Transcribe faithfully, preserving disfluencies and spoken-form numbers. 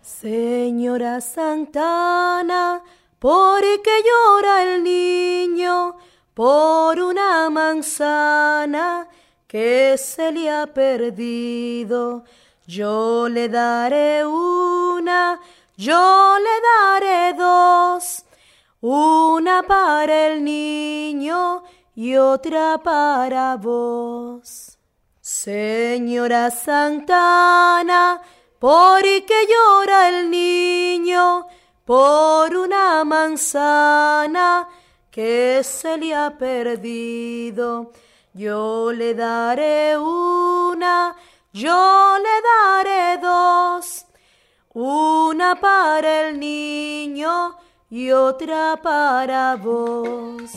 Señora Santana, ¿por qué llora el niño por una manzana que se le ha perdido? Yo le daré una, yo le daré dos, una para el niño y otra para vos. Señora Santana, ¿por qué llora el niño por una manzana que se le ha perdido? Yo le daré una, yo le daré dos, una para el niño y otra para vos.